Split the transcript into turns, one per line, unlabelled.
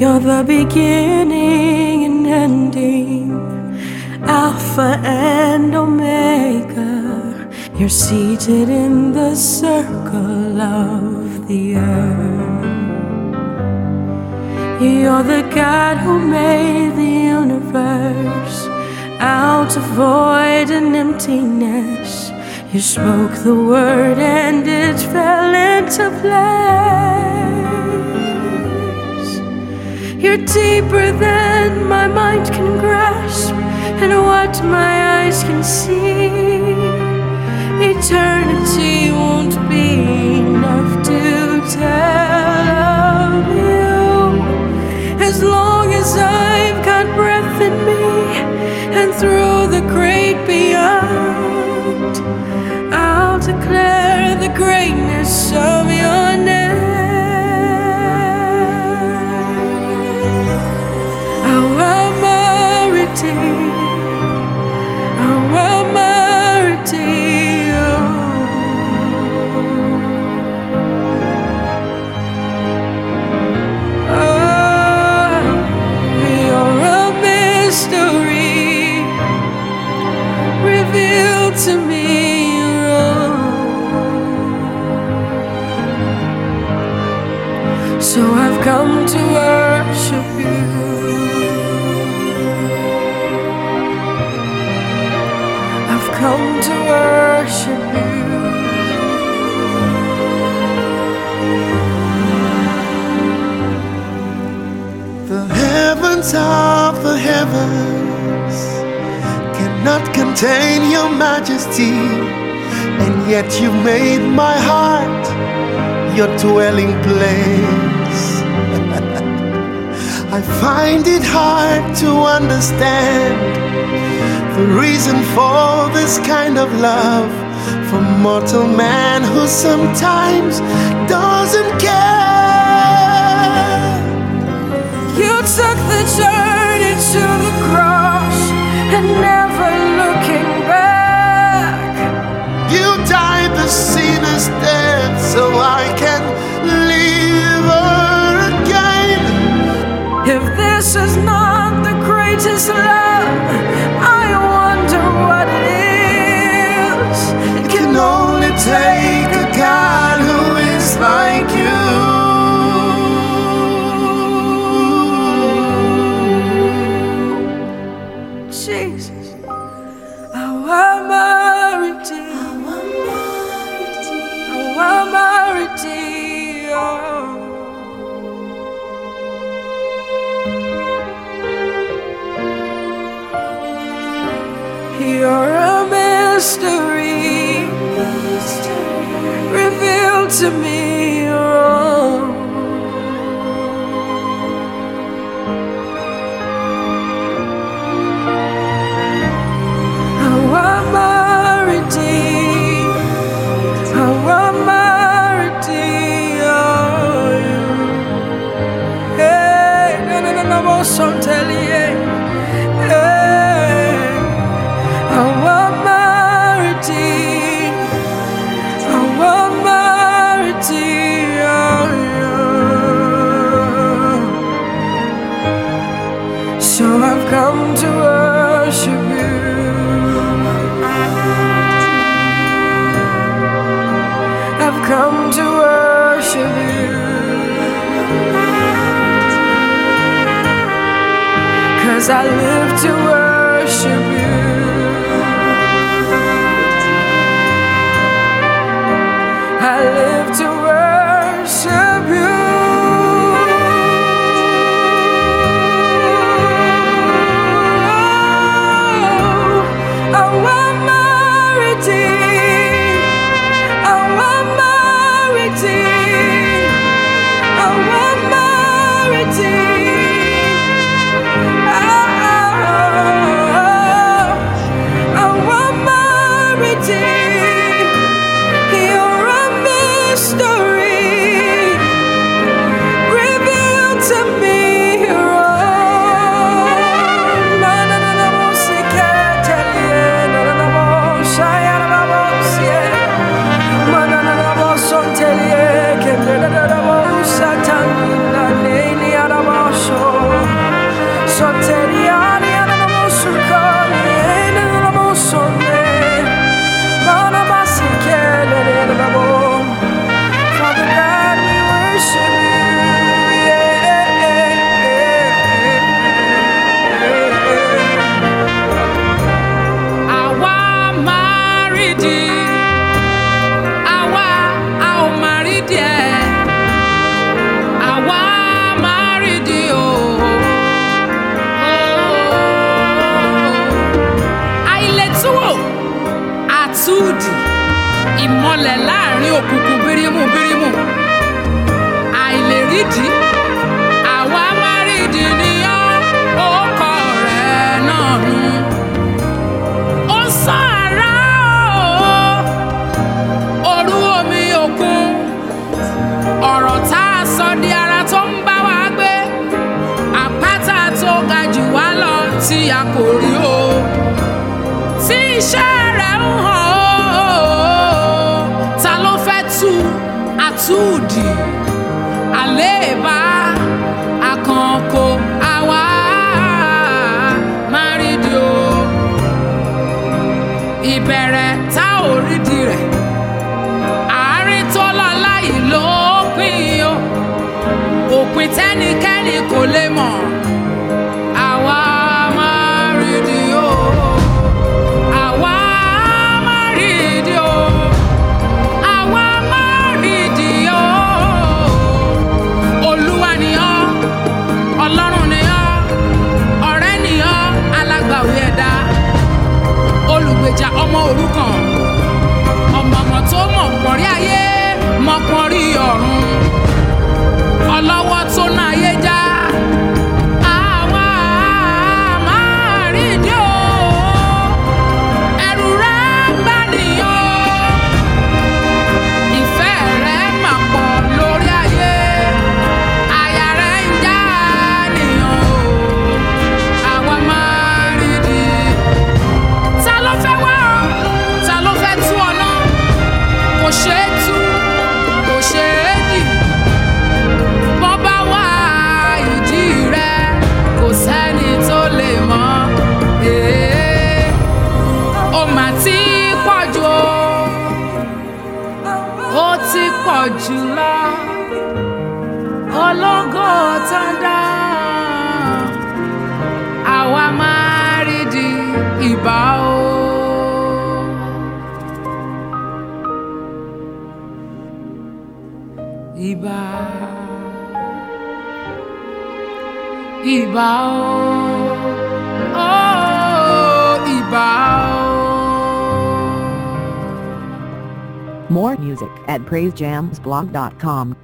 You're the beginning and ending, Alpha and Omega. You're seated in the circle of the earth. You're the God who made the universe out of void and emptiness. You spoke the word and it fell into place. You're deeper than my mind can grasp and what my eyes can see. Eternity won't be enough to tell of you. As long as I've got breath in me and through the great beyond, I'll declare the greatness of your name. To me, so I've come to worship you. I've come to worship you.
The heavens of the heavens cannot contain your majesty, and yet you made my heart your dwelling place. I find it hard to understand the reason for this kind of love from mortal man who sometimes doesn't care.
You took the journey to the cross and never looking back.
You died the sinner's death so I can live again.
If this is not the greatest love, I wonder what it is.
It can only take a God who is like you.
Jesus, awamariti, you're a mystery, revealed to me. So I've come to worship you. I've come to worship you. 'Cause I live to worship you. I live to worship you. ìmọ̀lẹ̀ láàrin òkùnkùn bírímù bírímù àìlèrídìí àwa máa rídìí níyàn orúkọ rẹ̀ náà nù. Ó sán àrá òru omi òkun ọ̀rọ̀ tá a sọ di ara tó ń bá wa gbé àpáta tó ga jù wá lọ tí a kò rí o tí iṣẹ́ rẹ̀ ń hàn o ta ló fẹ́ tú àtúndì àléébá àkànkò àwa máa rídìí o ìbẹ̀rẹ̀ tá ò rídìí rẹ̀ àárín tó lọ láyìí ló pín o òpin tẹ́nikẹ́ni kò lè mọ̀ àwa máa rídìí o àwa máa rídìí o àwa máa rídìí o Olúwa ni ọ́ Ọlọ́run ni ọ́ ọ̀rẹ́ ni ọ́ alágbàwí ẹ̀dá olùgbèjà ọmọ òrukàn ọmọ tó mọ̀ pọ̀rí ayé mọ̀ pọ̀rí ọ̀run ọlọ́wọ́ tó ná ayé já àwa máa rídìí o ẹ̀rù rẹ̀ bá nìyàn ìfẹ́ rẹ̀ máa pọ̀ lórí ayé àyà rẹ̀ ń já nìyàn o àwa máa rídìí. Ta ló fẹ́ wá ọ ta ló fẹ́ tú ọ náà kò ṣeé tú kò ṣeé dì bọ́ bá wá ìdí rẹ̀ kò sẹ́ni tó lè mọ̀ ó mà ti pọ̀ jù ó ti pọ̀ jù lọ ológo tán dá àwa máa rídìí ìbà o. Ìbà ìbà o ìbà o.
More music at praisejamsblog.com.